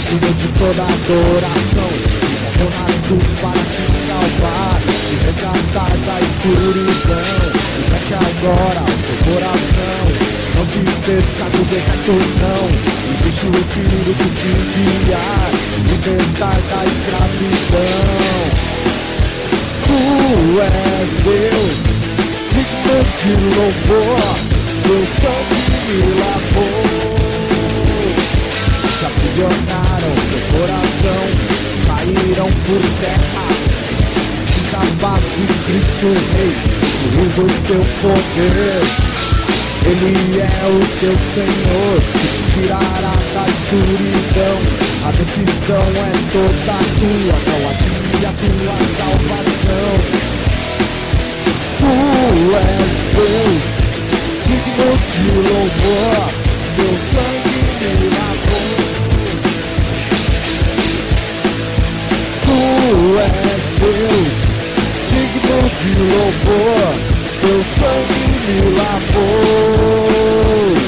digno de toda adoração. Morreu na cruz para te salvar, te resgatar da escuridão. Liberte agora o seu coração, não se perca no deserto não, e deixe o Espírito te guiar, te libertar da escravidão. Tu és Deus, digno de louvor, teu sangue me lavou. Te aprisionaram seu coração, caíram por terra. Sinta a paz de Cristo Rei, o do teu poder. Ele é o teu Senhor, que te tirará da escuridão. A decisão é toda sua, não adie a sua salvação. Tu és Deus, digno de louvor, teu sangue me lavou. Tu és Deus, digno de louvor, teu sangue me lavou.